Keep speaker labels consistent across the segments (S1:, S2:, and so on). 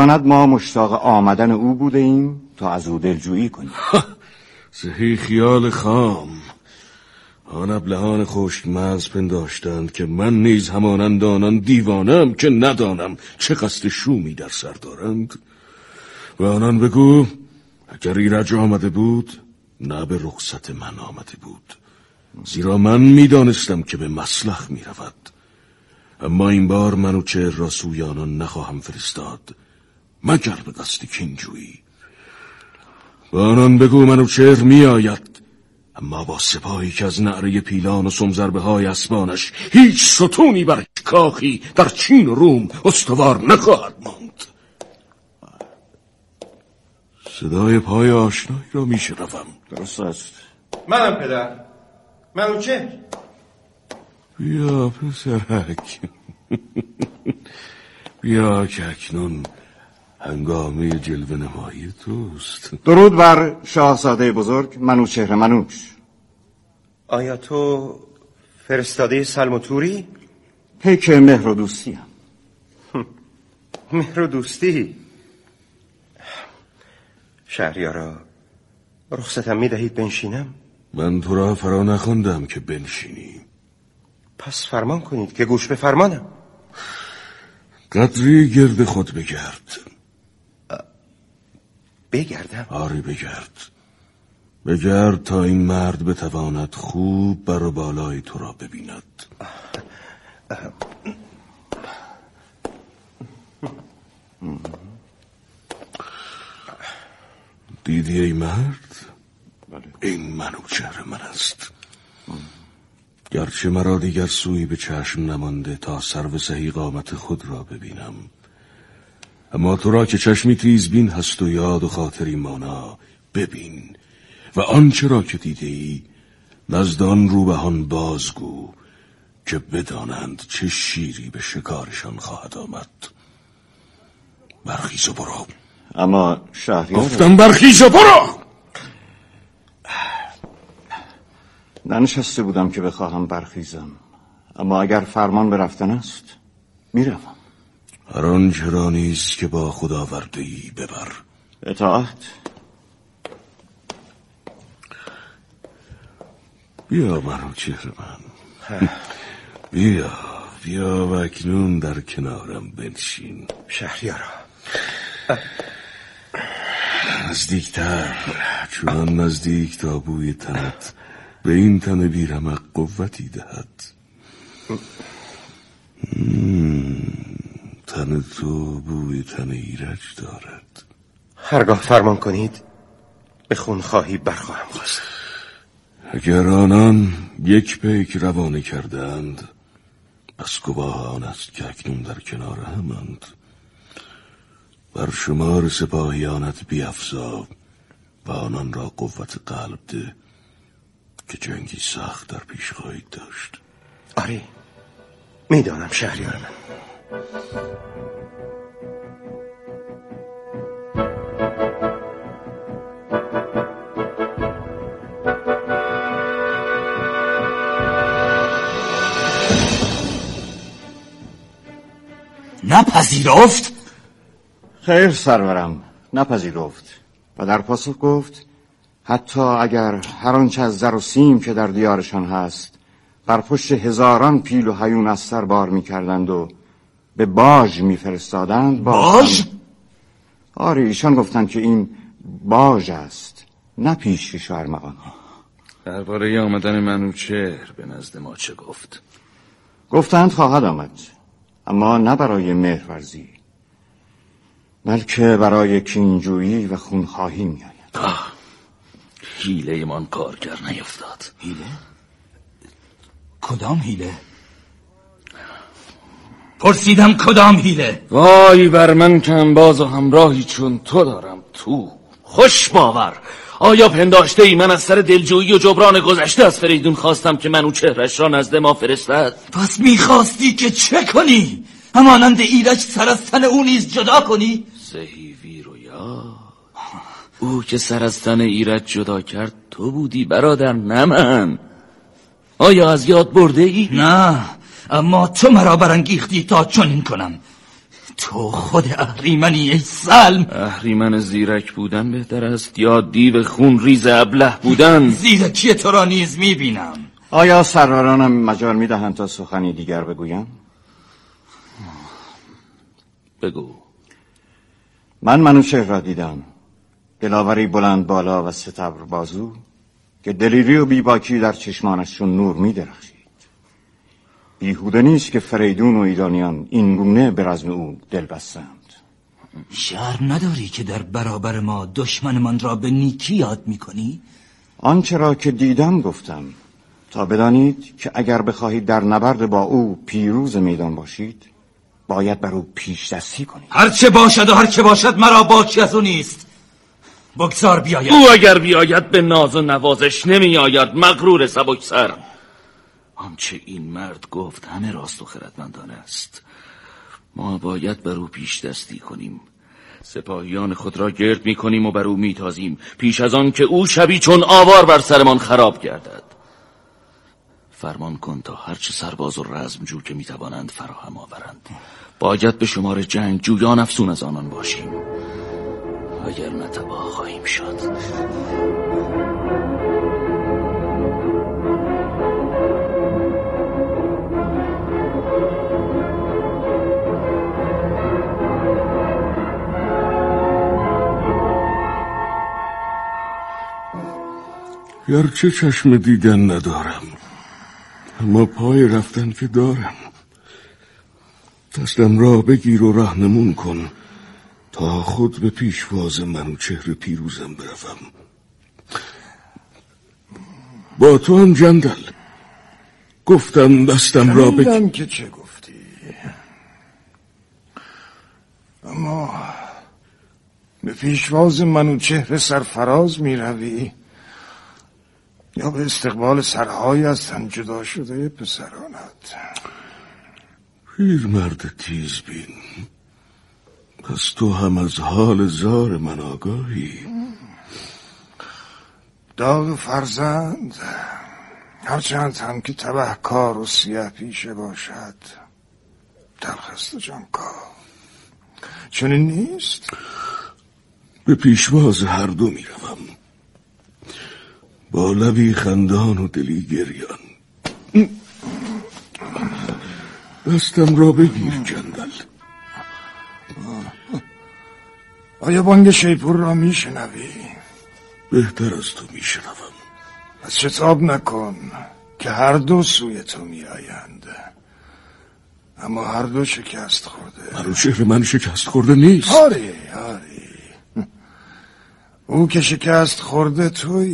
S1: می‌داند ما مشتاق آمدن او بوده ایم تا از او دلجویی کنیم.
S2: زهی خیال خام. آن ابلهان خشک مغز پنداشتند که من نیز همانند آنان دیوانم که ندانم چه قصد شومی در سر دارند. و آنان بگو اگر ایرج آمده بود نه به رخصت من آمده بود، زیرا من میدانستم که به مسلخ میرود. اما این بار منوچهر را سوی آنان نخواهم فرستاد مگر به قصد کینجویی. و آنان بگو منوچهر میآید، اما با سپاهی که از نعره پیلان و سمزربه های اسبانش هیچ ستونی بر کاخی در چین و روم استوار نخواهد ماند. صدای پای آشنایی را میشنوم.
S1: درست است.
S3: منم پدر، منوچهر.
S2: بیا پسرک. بیا که اکنون هنگامه جلوه نمایی توست.
S1: درود بر شاهزاده بزرگ منوچهر منوش.
S3: آیا تو فرستاده سلم و توری؟
S1: پیک مهر و دوستی هم.
S3: مهر و دوستی؟ شهریارا رخصتم میدهید بنشینم؟
S2: من تو را فرا نخواندم که بنشینی.
S3: پس فرمان کنید که گوش به فرمانم.
S2: قدری گرد خود بگرد.
S3: بگردم؟
S2: آری بگرد. بگرد تا این مرد بتواند خوب بر و بالای تو را ببیند. دیدی ای مرد؟ این منوچهر من است. گرچه مرا دیگر سوی به چشم نمانده تا سرو سهی قامت خود را ببینم، اما تو را که چشمی تیزبین هست و یاد و خاطری مانا ببین و آنچه را که دیده ای نزدان روبهان بازگو که بدانند چه شیری به شکارشان خواهد آمد. برخیز و برو.
S1: اما شهریار
S2: گفتم برخیز و برو.
S1: ننشسته بودم که بخواهم برخیزم، اما اگر فرمان به رفتن است میروم.
S2: هر آنچه را نیز که با خدا آورده‌ای ببر.
S1: اطاعت.
S2: بیا منوچهر من. بیا و اکنون در کنارم بنشین.
S3: شهریارا
S2: نزدیکتر، چون نزدیک تا بوی تنت به این تن بیرمق قوتی دهد. تن تو بوی تن ایرج دارد.
S3: هرگاه فرمان کنید به خونخواهی برخواهم خواست.
S2: اگر آنان یک پیک روانه کردند پس گواه آن است که اکنون در کنار همند. بر شمار سپاهیانت بیفزا و آنان را قوت قلب ده که جنگی سخت در پیش خواهید داشت.
S3: آری میدانم شهریار من.
S4: نپذیرفت؟
S1: خیر سرورم، نپذیرفت و در پاسخ گفت حتی اگر هر آنچه از زر و سیم که در دیارشان هست بر پشت هزاران پیل و هیون از سر بار می‌کردند و به باج می‌فرستادند.
S4: باج؟
S1: آره، ایشان گفتند که این باج است، نه پیشکش و ارمغان.
S5: درباره آمدن منوچهر به نزد ما چه گفت؟
S1: گفتند خواهد آمد، اما نه برای مهرورزی بلکه برای کینجویی و خونخواهی می آید.
S5: حیله ایمان کارگر نیفتاد.
S4: حیله؟ کدام حیله؟ پرسیدم کدام حیله؟
S5: وای بر من که انباز و همراهی چون تو دارم تو. خوش باور. آیا پنداشته ای من از سر دلجویی و جبران گذشته از فریدون خواستم که منوچهرش را نزد ما فرستد؟
S4: پس میخواستی که چه کنی؟ همانند ایرج سر از تن او نیز جدا کنی؟
S5: زهی ویر و یا او که سر از تن ایرج جدا کرد تو بودی برادر، نه من. آیا از یاد برده ای؟
S4: نه، اما تو مرا برانگیختی تا چنین کنم. تو خود اهریمنی ای سلم.
S5: اهریمن زیرک بودن بهتر است یا دیو خون ریز ابله بودن؟
S4: زیرکی تو را نیز میبینم.
S1: آیا سرورانم مجال میدهند تا سخنی دیگر بگویم؟
S5: بگو.
S1: من منوچهر را دیدم، دلاوری بلند بالا و ستبر بازو که دلیری و بیباکی در چشمانش چون نور می‌درخشید. بیهوده نیست که فریدون و ایرانیان این گونه به رزم او دل بستند.
S4: شرم نداری که در برابر ما دشمنمان را به نیکی یاد می‌کنی؟
S1: آنچه را که دیدم گفتم، تا بدانید که اگر بخواهید در نبرد با او پیروز میدان باشید باید بر او پیش دستی کنید.
S4: هرچه باشد و هرچه باشد مرا باکی از او نیست. بگذار بیاید.
S5: او اگر بیاید به ناز و نوازش نمی آید، مغرور سبکسر. آنچه این مرد گفت همه راست و خردمندانه است. ما باید بر او پیش دستی کنیم. سپاهیان خود را گرد می کنیم و بر او می تازیم پیش از آن که او شبی چون آوار بر سرمان خراب گردد. فرمان کن تا هرچه سرباز و رزمجو که می توانند فراهم آورند. باید به شمار جنگ جویان افسون از آنان باشیم، اگر نه تباه خواهیم شد.
S2: گرچه چشم دیدن ندارم اما پای رفتن که دارم. دستم را بگیر و راهنمون کن تا خود به پیشواز منوچهر پیروزم بروم. با تو هم جندل گفتم دستم را بگیر.
S6: که چه گفتی، اما به پیشواز منوچهر سرفراز می روی یا به استقبال سرهای از تن جدا شده پسرانت؟
S2: پیرمرد تیزبین، پس تو هم از حال زار من آگاهی؟
S6: داغ فرزند هرچند هم که تبهکار و سیه پیشه باشد تلخست و جانکاه، چنین نیست؟
S2: به پیشواز هر دو می روم، با لبی خندان و دلی گریان. دستم را بگیر جندل.
S6: آیا بانگ شیپور را می شنوی؟
S2: بهتر از تو می شنوم.
S6: پس شتاب نکن که هر دو سوی تو می آیند، اما هر دو شکست خورده.
S2: منوچهر من شکست خورده نیست.
S6: آری او که شکست خورده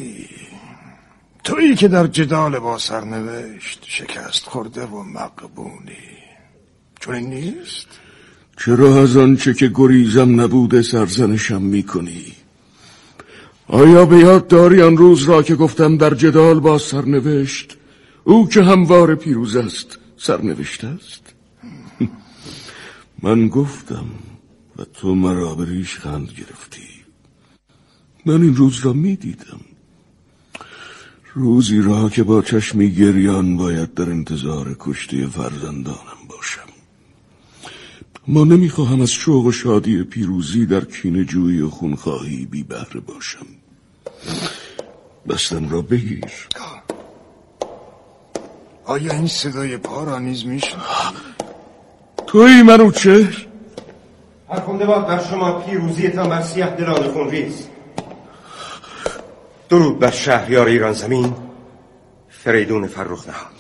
S6: تویی که در جدال با سرنوشت شکست خورده و مغبونی، چون این نیست؟
S2: چرا از آنچه که گریزم نبوده سرزنشم می کنی؟ آیا به یاد داری آن روز را که گفتم در جدال با سرنوشت او که هموار پیروز است سرنوشت است؟ من گفتم و تو مرا به ریشخند گرفتی. من این روز را می دیدم، روزی را که با چشمی گریان باید در انتظار کشته فرزندانم باشم. ما نمیخواهم از شوق و شادی پیروزی در کینه جویی و خونخواهی بی بهره باشم. دستم را بگیر.
S6: آیا این صدای پا را نیز میشنوی؟
S2: تویی منوچهر؟
S3: فرخنده باد بر شما پیروزیتان بر سیه دلان خونریز. درود بر شهریار ایران زمین فریدون فرخ نهاد.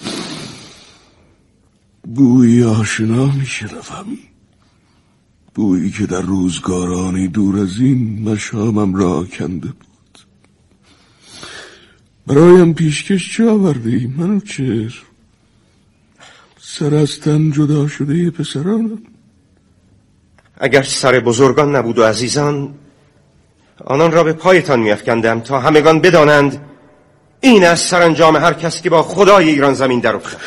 S2: بویی آشنا میشنوم، بویی که در روزگارانی دور از این مشامم را کنده بود. برایم پیشکش چه آورده ای منوچهر؟ سر از تن جدا شده پسرانم.
S3: اگر سر بزرگان نبود و عزیزان، آنان را به پایتان می‌افکندم تا همگان بدانند این از سرانجام هر کس که با خدای ایران زمین در افتاد.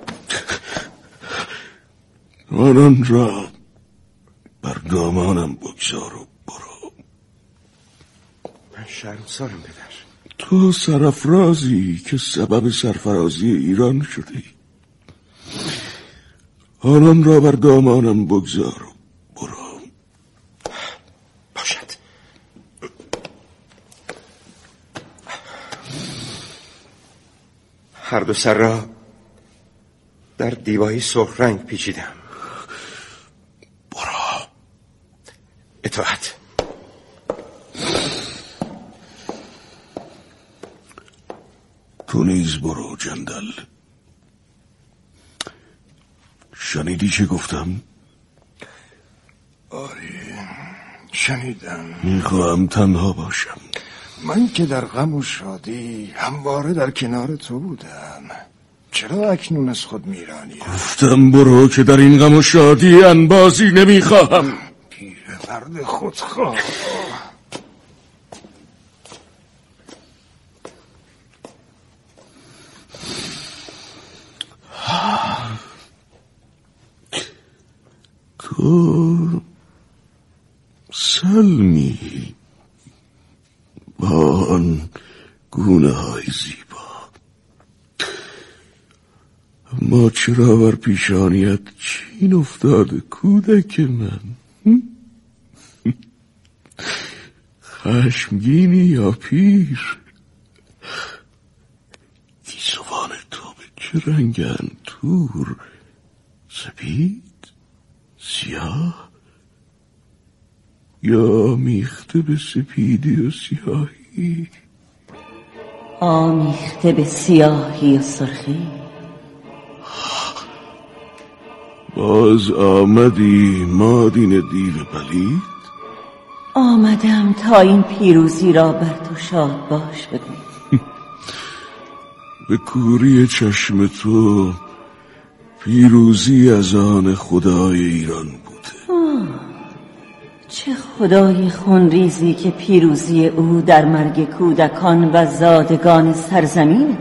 S2: آنان را بر دامانم بگذار و برو.
S3: من شرمسارم پدر.
S2: تو سرافرازی که سبب سرفرازی ایران شدی. آنان را بر دامانم بگذار و برو.
S3: هر دو سر را در دیبایی سرخ رنگ پیچیدم.
S2: برو.
S3: اطاعت.
S2: تو نیز برو جندل. شنیدی چه گفتم؟
S6: آره شنیدم.
S2: میخواهم تنها باشم.
S6: من که در غم و شادی همواره در کنار تو بودم، چرا اکنون از خود میرانی؟
S2: گفتم برو که در این غم و شادی انبازی نمیخواهم.
S6: پیرمرد خودخواه.
S2: تو سلمی با آن گونه های زیبا، اما چرا بر پیشانیت چین افتاده کودک من؟ خشمگینی یا پیر؟ گیسوان تو به چه رنگند؟ تور، سپید، سیاه یا میخته به سپیدی و سیاهی؟
S7: آمیخته به سیاهی و سرخی.
S2: باز آمدی مادین دیو پلید؟
S7: آمدم تا این پیروزی را بر تو شاد باش بگویم.
S2: به کوری چشم تو پیروزی از آن خدای ایران بوده.
S7: چه خدای خونریزی که پیروزی او در مرگ کودکان و زادگان سرزمین.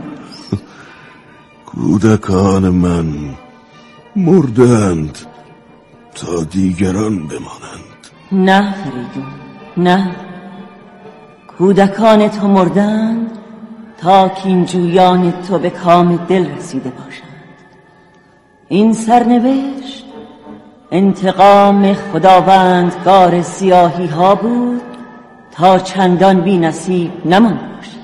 S2: کودکان من مردند تا دیگران بمانند.
S7: نه فریدون، نه. کودکان تو مردند تا کینجویان تو به کام دل رسیده باشند. این سرنوشت انتقام خداوندگار سیاهی ها بود تا چندان بی نصیب نمانده باشد.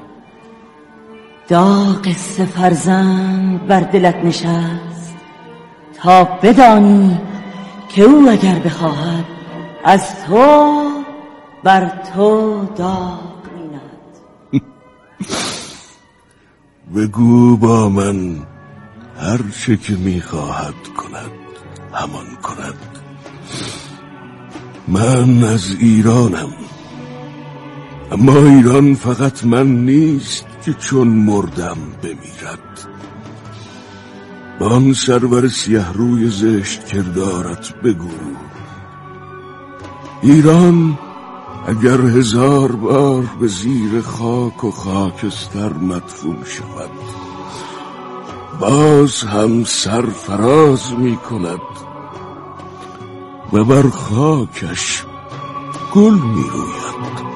S7: داغ سه فرزند بر دلت نشست تا بدانی که او اگر بخواهد از تو بر تو داغ می‌نهد.
S2: بگو با من هر چه که می‌خواهد کند همان کند. من از ایرانم، اما ایران فقط من نیست که چون مردم بمیرد. با آن سرور سیه روی زشت کردارت بگو ایران اگر 1000 بار به زیر خاک و خاکستر مدفون شود باز هم سرفراز می کند و بر خاکش گل می روید.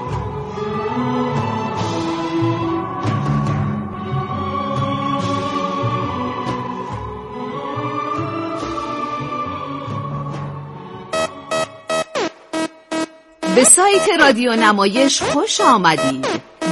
S8: به سایت رادیو نمایش خوش آمدید.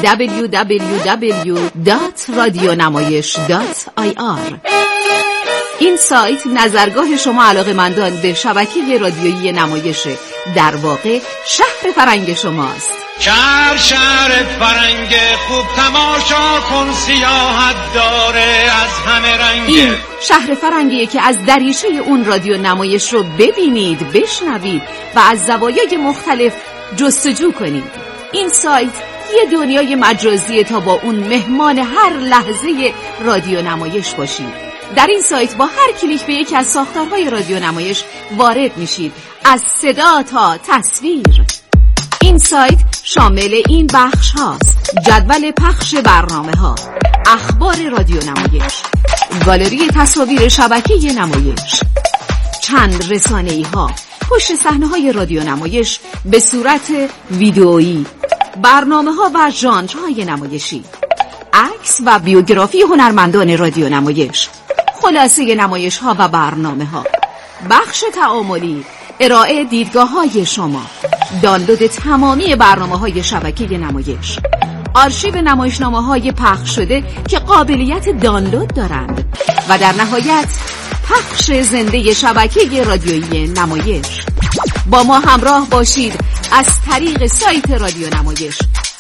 S8: www.radionamayish.ir. این سایت نظرگاه شما علاقه‌مندان به شبکه رادیویی نمایش، در واقع شهر فرنگ شماست.
S9: شهر فرنگ خوب تماشا کن، سیاحت داره از همه رنگ.
S8: این شهر فرنگیه که از دریچه اون رادیو نمایش رو ببینید، بشنوید و از زوایای مختلف جستجو کنید. این سایت یه دنیای مجازیه تا با اون مهمان هر لحظه رادیو نمایش باشید. در این سایت با هر کلیک به یکی از ساختارهای رادیو نمایش وارد میشید، از صدا تا تصویر. این سایت شامل این بخش هاست: جدول پخش برنامه ها، اخبار رادیو نمایش، گالری تصاویر شبکه نمایش، چند رسانه‌ای ها، پشت صحنه های رادیو نمایش به صورت ویدئویی، برنامه ها و ژانرهای نمایشی، عکس و بیوگرافی هنرمندان رادیو نمایش، خلاصه نمایش ها و برنامه ها، بخش تعاملی، ارائه دیدگاه های شما، دانلود تمامی برنامه های شبکه نمایش، آرشیو نمایشنامه‌های پخش شده که قابلیت دانلود دارند و در نهایت پخش زنده شبکه رادیویی نمایش. با ما همراه باشید از طریق سایت رادیو نمایش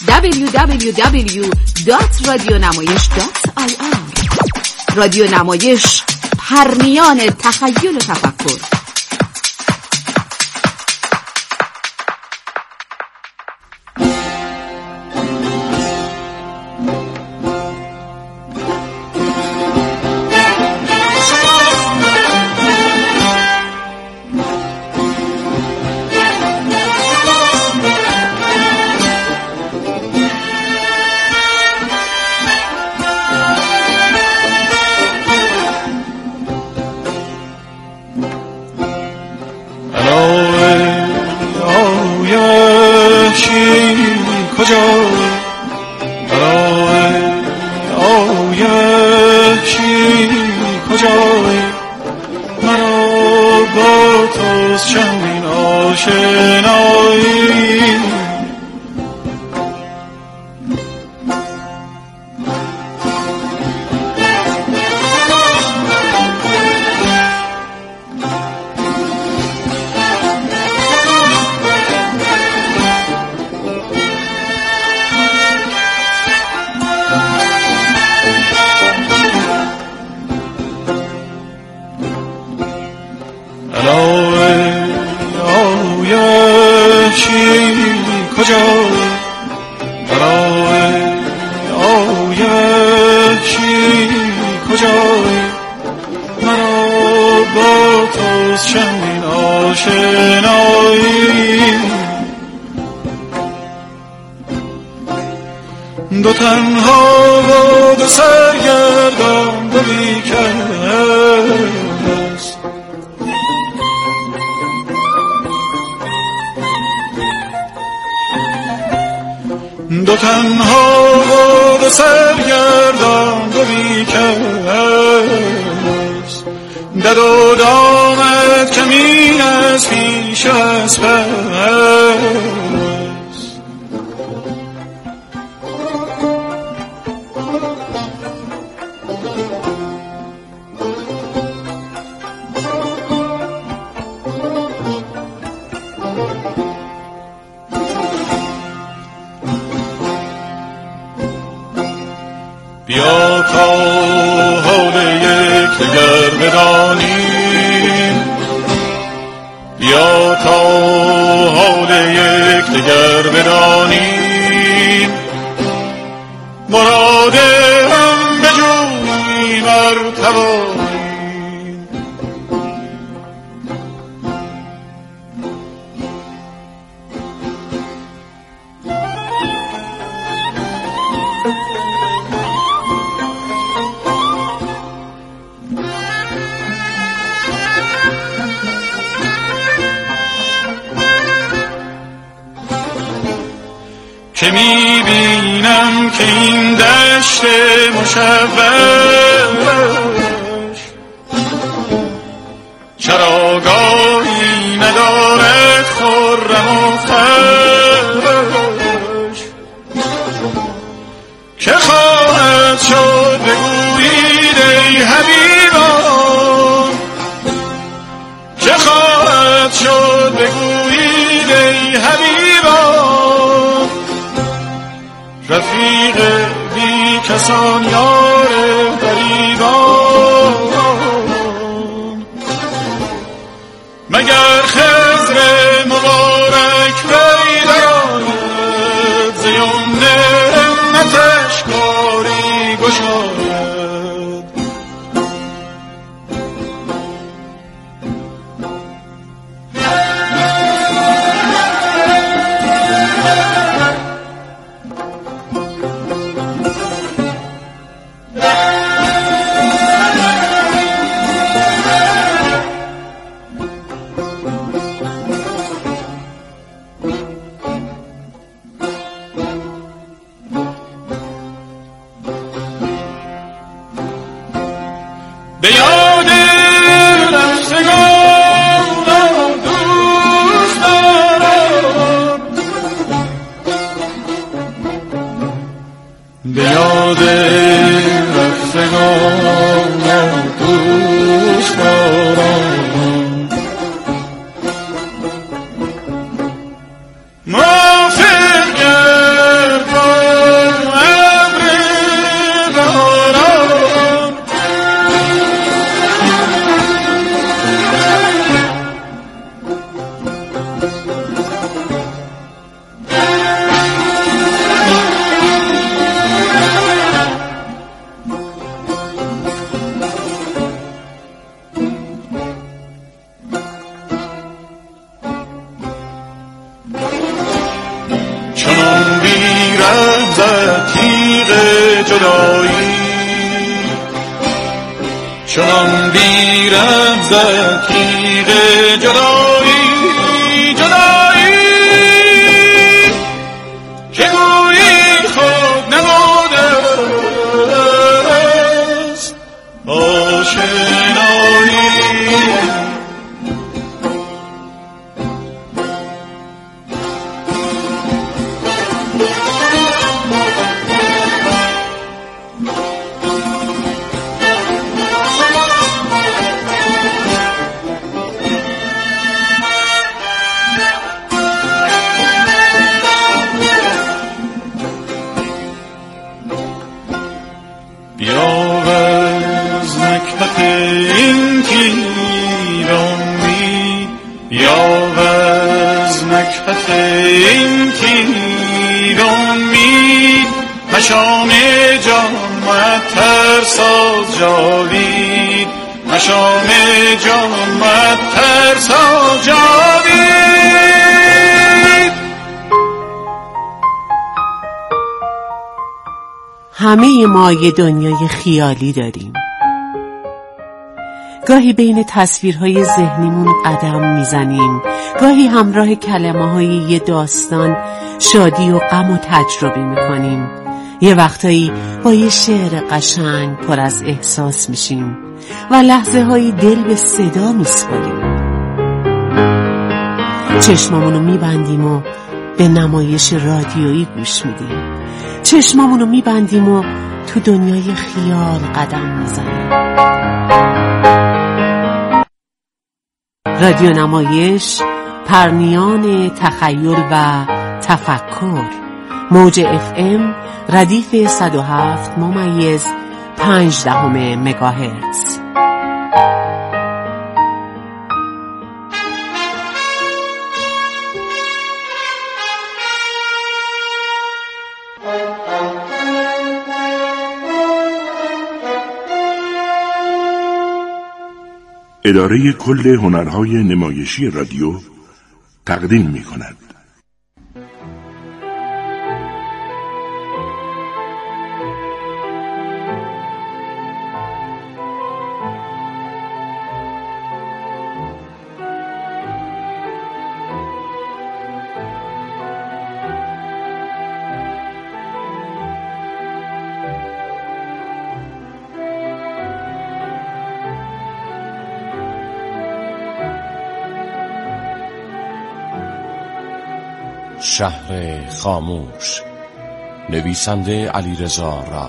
S8: www.radionamayish.ir. رادیو نمایش، پرنیان تخیل و تفکر.
S10: دو تنها و دو سرگردان دو بیکس، دو تنها و دو سرگردان دو بیکس، دد و دامت کمین از پیش از پس. بیا تا حال یکدیگر بدانیم، بیا تا حال یکدیگر بدانیم، مراد هم بجوییم ار توانیم. که میبینم که این دشت مشوش چراگاهی ندارد خرم و خوش. که خواهد شد بگویید ای حبیبان، که خواهد شد بگویید ای حبیبان، رفیق بی کسان یار غریبان. مگر خضر مبارک پیدا آید، ز یمن همتش کاری گشاید. به یاد رفتگان دوستداران موافق گرد با ابر باران چنان بیرم زد تیغ جدایی چنان بیرم زد تیغ جدایی جدایی که گویی خود نموده است آشنایی بیاوز نکهت این تیرامی بیاوز نکهت این تیرامی مشام جان معطر ساز جاوید مشام جان معطر ساز جاوید
S11: همه ما یه دنیای خیالی داریم. گاهی بین تصویرهای ذهنیمون قدم میزنیم، گاهی همراه کلمه‌های یه داستان شادی و غم و تجربه میکنیم، یه وقتایی با یه شعر قشنگ پر از احساس میشیم و لحظه های دل به صدا میسپاریم. چشمامونو میبندیم و به نمایش رادیویی گوش میدیم، چشمامونو میبندیم و تو دنیای خیال قدم میزنیم. رادیو نمایش، پرنیان تخیل و تفکر. موج FM ردیف 107.5 مگاهرتز.
S12: اداره کل هنرهای نمایشی رادیو تقدیم می‌کند.
S13: شهر خاموش، نویسنده علیرضا راد.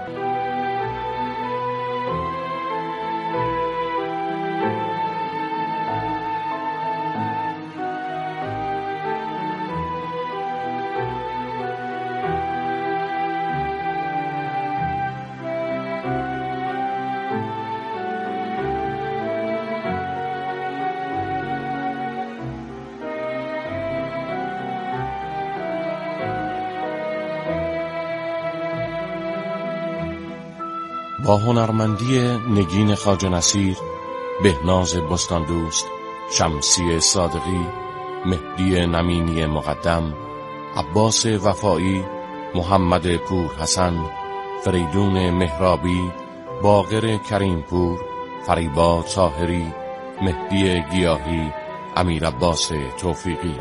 S13: با هنرمندی نگین خواجه نصیر، بهناز بستاندوست، شمسی صادقی، مهدی نمینی مقدم، عباس وفایی، محمد پورحسن، فریدون مهرابی، باقر کریمپور، فریبا طاهری، مهدی گیاهی، امیر عباس توفیقی.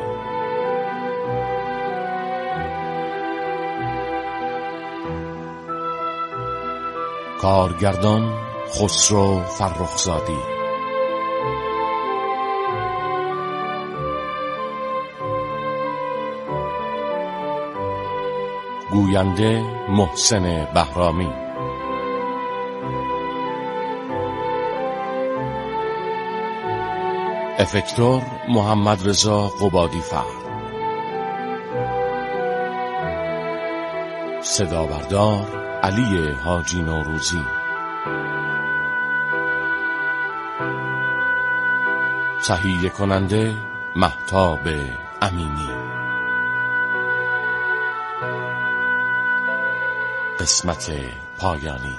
S13: کارگردان خسرو فرخزادی. گوینده محسن بهرامی. افکتور محمد رضا قبادی فر. صدا بردار علی حاجی نوروزی. تهیه کننده مهتاب امینی. قسمت پایانی.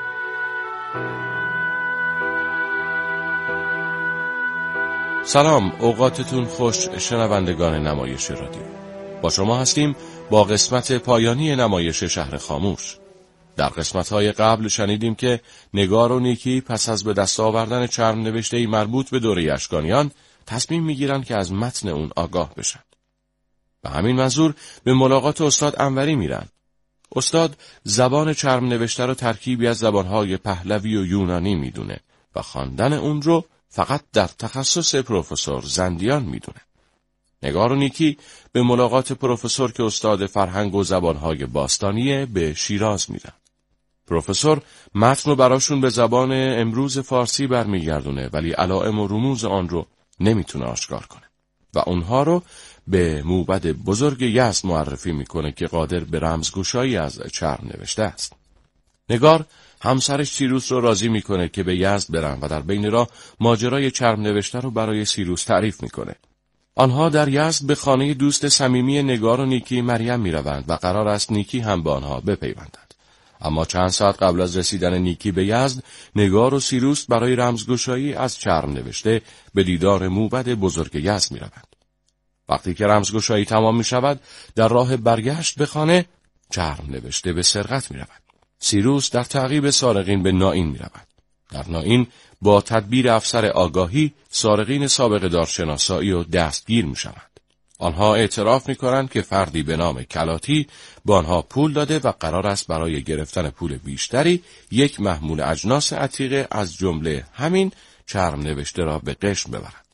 S13: سلام، اوقاتتون خوش شنوندگان نمایش رادیو. با شما هستیم با قسمت پایانی نمایش شهر خاموش. در قسمت‌های قبل شنیدیم که نگار و نیکی پس از به دست آوردن چرم نوشته‌ای مربوط به دوره اشکانیان تصمیم می‌گیرند که از متن اون آگاه بشن. به همین منظور به ملاقات استاد انوری میرن. استاد زبان چرم نوشته رو ترکیبی از زبان‌های پهلوی و یونانی میدونه و خواندن اون رو فقط در تخصص پروفسور زندیان میدونه. نگار و نیکی به ملاقات پروفسور که استاد فرهنگ و زبانهای باستانیه به شیراز میرن. پروفسور متن رو براشون به زبان امروز فارسی برمیگردونه ولی علائم و رموز آن رو نمیتونه آشکار کنه و اونها رو به موبد بزرگ یزد معرفی میکنه که قادر به رمزگشایی از چرم نوشته است. نگار همسرش سیروس رو راضی میکنه که به یزد برن و در بین راه ماجرای چرم نوشته رو برای سیروس تعریف میکنه. آنها در یزد به خانه دوست صمیمی نگار و نیکی مریم میروند و قرار است نیکی هم به آنها بپیوندد. اما چند ساعت قبل از رسیدن نیکی به یزد، نگار و سیروس برای رمزگشایی از چرم نوشته به دیدار موبد بزرگ یزد میروند. وقتی که رمزگشایی تمام میشود، در راه برگشت به خانه چرم نوشته به سرقت میرود. سیروس در تعقیب سارقین به نائین میرود. در نائین با تدبیر افسر آگاهی سارقین سابق دارشناسایی و دستگیر میشوند. آنها اعتراف میکنند که فردی به نام کلاتی به آنها پول داده و قرار است برای گرفتن پول بیشتری یک محمول اجناس عتیقه از جمله همین چرم نوشته را به قشم ببرد.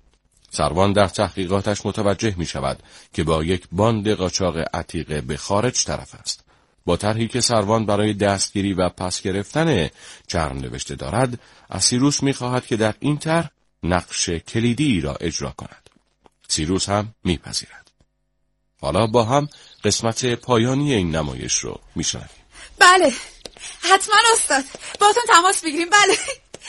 S13: سروان در تحقیقاتش متوجه می شود که با یک باند قاچاق عتیقه به خارج طرف است. با طرحی که سروان برای دستگیری و پس گرفتن چرم نوشته دارد، از سیروس می خواهد که در این طرح نقش کلیدی را اجرا کند. سیروس هم می پذیرد. حالا با هم قسمت پایانی این نمایش رو می شنویم.
S8: بله حتما استاد، باهاتون تماس بگیریم. بله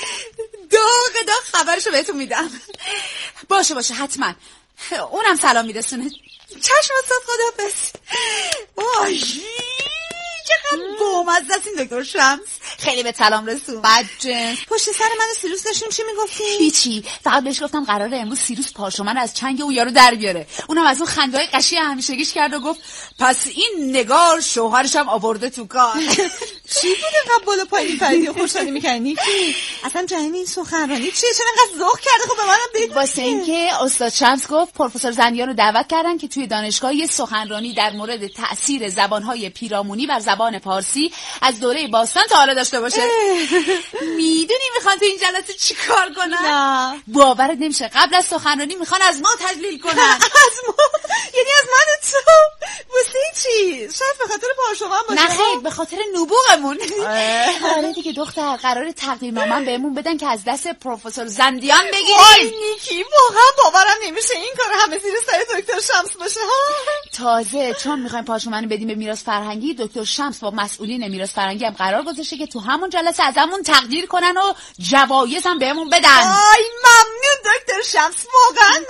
S8: داغ خبرشو بهتون میدم. باشه حتما، اونم سلام میرسونه. چشم استاد، خداحافظ. وای چقدر بامزه است این دکتر شمس. خیلی به سلام رسون. بدجنس. پشت سر من و سیروس داشتیم چی میگفتیم؟ هیچی، فقط بهش گفتم قراره امروز سیروس پاشو من از چنگ اون یارو در بیاره. اونم از اون خنده‌های قشنگ همیشگیش کرد و گفت پس این نگار شوهرش هم آورده تو کار.
S14: چی بود اینقدر بالا پایین پریدی و خوشحالی می‌کنی؟ اصلا جنین این سخنرانی چیه؟ چرا انقدر ذوق کرده؟ خب به منم بگو.
S8: واسه اینکه استاد شمس گفت پروفسور زندیان رو دعوت کردن که توی دانشگاه یه سخنرانی در مورد تأثیر زبان‌های پیرامونی بر زبان پارسی از دوره باستان تا حالا داشته باشه. میدونی میخوان تو این جلسه چی کار کنن؟
S14: نه
S8: باورت نمیشه، قبل از سخنرانی میخوان از ما تجلیل کنن.
S14: از ما؟ یعنی از من و تو؟ واسه چی؟ شاید به خاطر پارشوان باشه.
S8: نه خیر، به خاطر نبوغمون. آره دیگه دختر، قرار تقدیرنامه بهمون بدن که از دست پروفسور زندیان بگیریم.
S14: وای نیکی، واقعا باورم نمیشه این کار همه زیر سر دکتر شمس باشه.
S8: تازه چون میخوایم پارچمانو بدیم به میراث فرهنگی، دکتر شمس با مسئولین میراث فرهنگی هم قرار گذاشته که تو همون جلسه ازمون تقدیر کنن و جوایز هم بهمون بدن.
S14: آی ممنون دکتر شمس، واقعا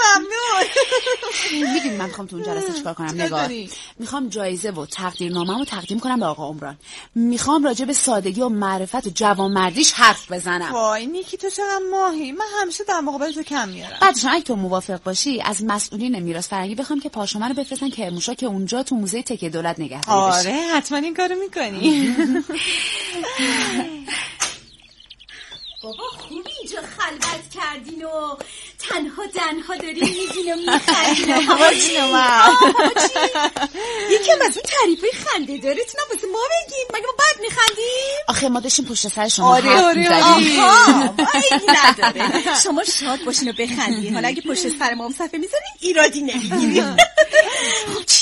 S14: ممنون.
S8: میدونی من میخوام تو اون جلسه چیکار کنم نگار؟ میخوام جایزه و تقدیرنامه‌مو تقدیم کنم به آقا عمران. میخوام راجع به سادگی و معرفت و جوانمردیش حرف بزنم.
S14: وای نیکی تو چقدر ماهی، من همیشه در مقابل تو کم میارم.
S8: بعدش اگه تو موافق باشی از مسئولین میراث فرهنگی بخوام که پارچمانو بفرستن کرمانشاه که اونجا تو موزه تکیه دولت نگهداری بشه.
S14: آره حتما این کارو میکنی.
S15: بابا خوبی اینجا خلوت کردین و تنها دارین میگین و میخندین.
S14: بابا جینو من
S15: یکم از اون تعریفای خنده دارتونم واسه ما بگین، مگه ما بد میخندیم؟
S8: آخه ما داشتیم پشت سر شما
S14: آره
S15: نداره. شما شاد باشین و بخندین، حالا اگه پشت سر ما هم صفحه میذارین ایرادی نمیگیریم.
S14: چی